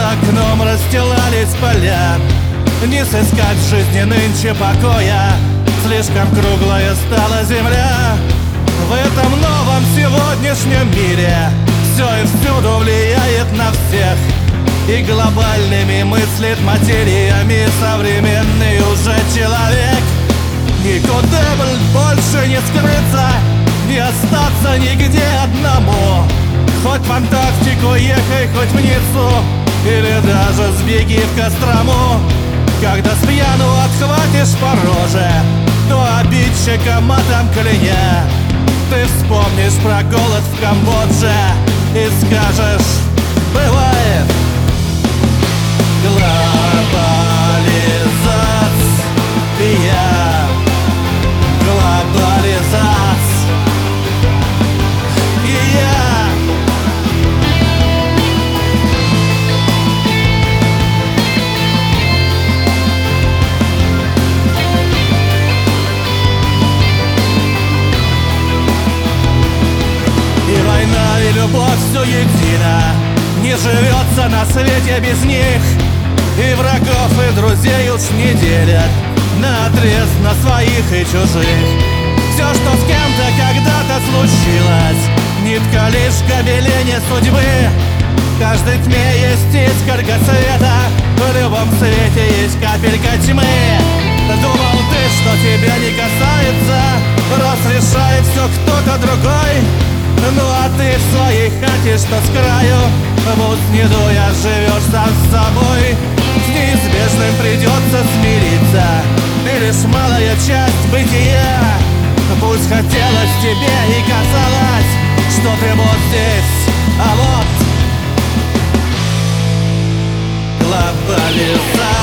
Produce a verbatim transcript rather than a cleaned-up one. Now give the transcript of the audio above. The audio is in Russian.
За окном расстилались поля, не сыскать в жизни нынче покоя. Слишком круглая стала земля. В этом новом сегодняшнем мире все и всюду влияет на всех, и глобальными мыслит материями современный уже человек. Никуда больше не скрыться, не остаться нигде одному. Хоть в Антарктику ехай, хоть в Ниццу, или даже сбеги в Кострому. Когда с пьяну отхватишь по роже, то обидчика матом кляня, ты вспомнишь про голод в Камбодже и скажешь: бывает. Глобализация, глобализация, и я. И война, и любовь все едино, не живется на свете без них. И врагов, и друзей уж не делят наотрез на своих и чужих. Все, что с кем-то когда-то случилось, нитка лишь кабеления судьбы. В каждой тьме есть искорка света, в любом свете есть капелька тьмы. Думал ты, что тебя не касается, раз решает все кто-то другой. Ну а ты в своей хате, что с краю, в ус не дуя живешь сам с собой. С неизбежным придется смириться, ты лишь малая часть бытия. Пусть хотелось тебе и казалось, что ты вот здесь, а вот глобализация.